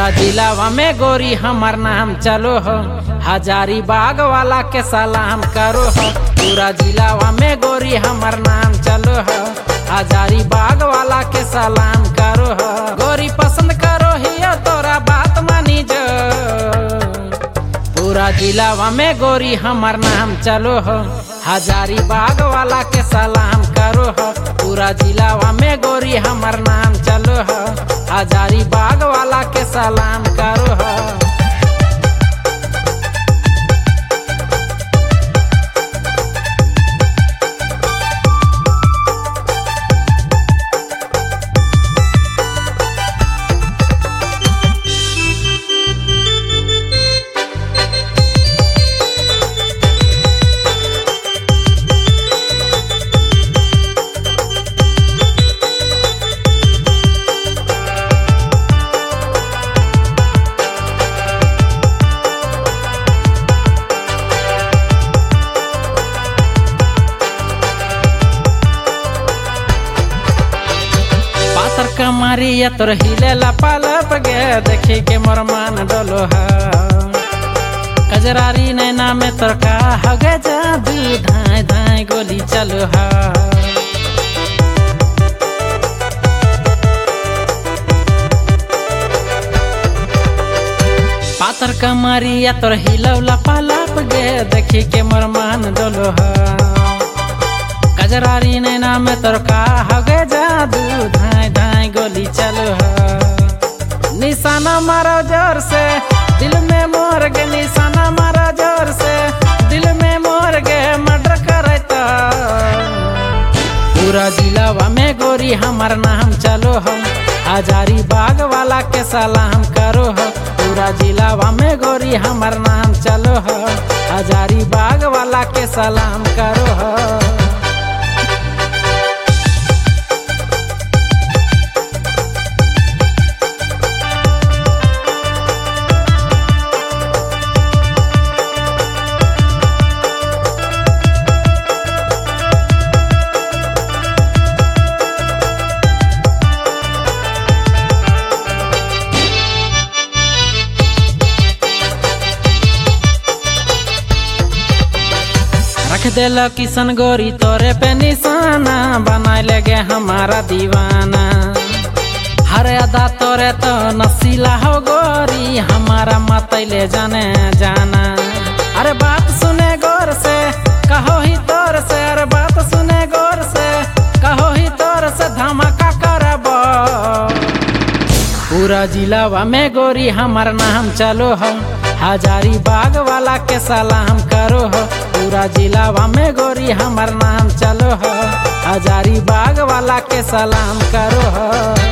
पूरा जिलावा में गोरी हमार नाम चलो हो, हजारी बाग वाला के सलाम करो हो। पूरा जिलावा में गोरी हमार नाम चलो हो, हजारी बाग वाला के सलाम करो हो। गोरी पसंद करो हिया तोरा बात मानी जो, पूरा जिलावा में गोरी हमार नाम चलो हो, हजारी बाग वाला के सलाम करो हो। पूरा जिलावा में गोरी हमार नाम चलो हो, हजारी बाग वाला के सलाम करो हो। कमारिया तोर हिलेला पालप गे, देखी के मोर मान डोलो हा। कजरारी नैना में तोर का हगे जादू, धाय धाय गोली चलो हा। पातर कमारिया तोर हिलौला पालप गे, देखी के मोर मान डोलो हा। कजरारी नैना में तोर का हगे जादू, धाय धाय गोली चलो है। निशाना मारो जोर से दिल में मोर गे, निशाना मारो जोर से दिल में मोर गे, मर्डर करता। पूरा जिलावा में गोरी हमार नाम चलो हो, हजारी बाग वाला के सलाम करो हो। पूरा जिलावा में गोरी हमार नाम चलो हो, हजारी बाग वाला के सलाम करो हो। रख देल किशन गोरी तोरे पे निशाना, बनाए लगे हमारा दीवाना। हर अदा तोरे तो नसीला हो गोरी, हमारा मत ले जाने जाना। अरे बात सुने गौर से कहो ही तोर से, अरे बात सुने गौर से कहो ही तोर से, धमाका करबो। पूरा जिलावा में गोरी हमार नाम चलो हो, हजारी बाग वाला के सलाम करो हो। पूरा जिलावा में गोरी हमार नाम चलो हो, हजारी बाग वाला के सलाम करो हो।